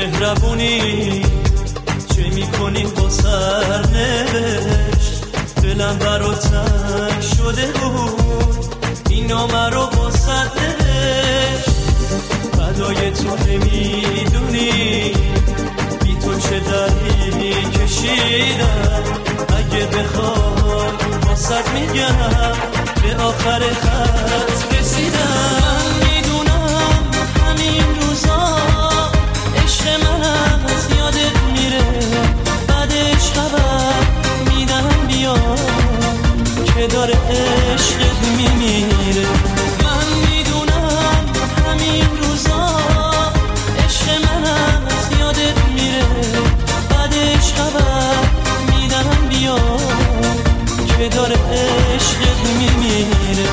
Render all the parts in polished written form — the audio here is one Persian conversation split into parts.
مهربونی چه میکنی با سرنوشت؟ دلم برا تنگ شده بود این نامه رو با صد نوشت. فدای تو نمیدونی بی تو چه دردی کشیدم. اگه بخوای با صد میگم به آخر خط رسیدم. میدونم همین روزا عشق من از یادت میره، بعدش خبر میدم بیا که داره عشقت میمیره. من میدونم همین روزا عشق من از یادت میره، بعدش خبر میدم بیا که داره عشقت میمیره.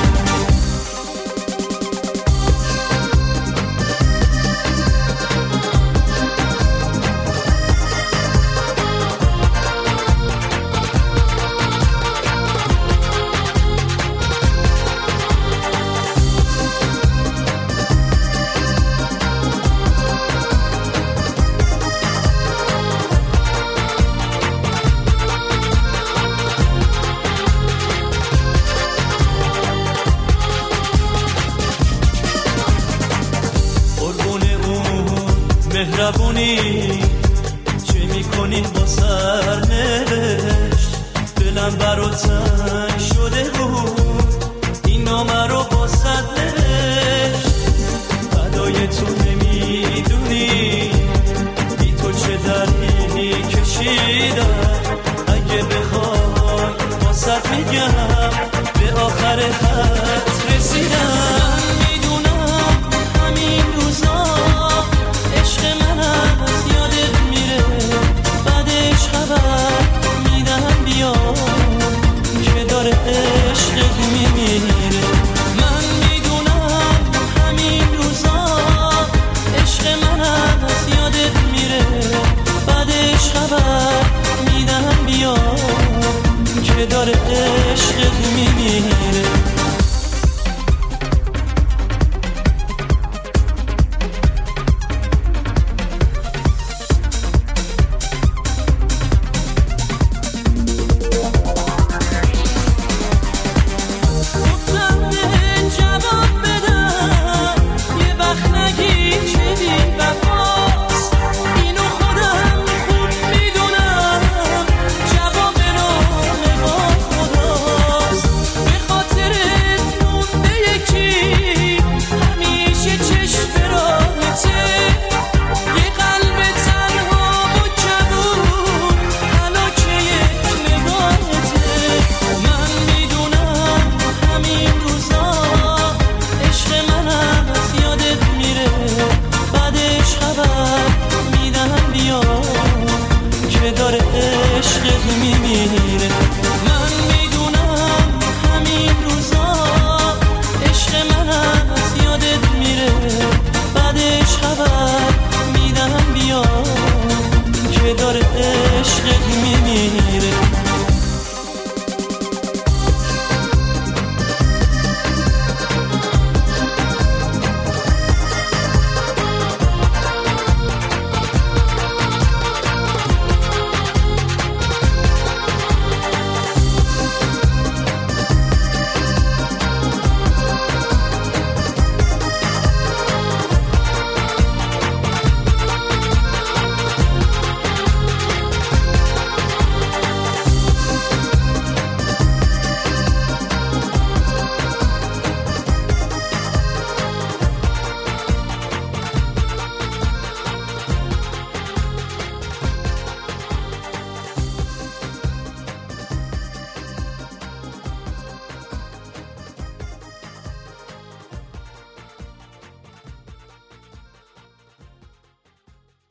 مهربونی چه میکنی با سرنوشت؟ دلم برا تنگ شده بود این نامه رو با صد نوشت. فدای تو نمیدونی بی تو چه دردی کشیدم. اگه بخوای با صد میگم به آخر خط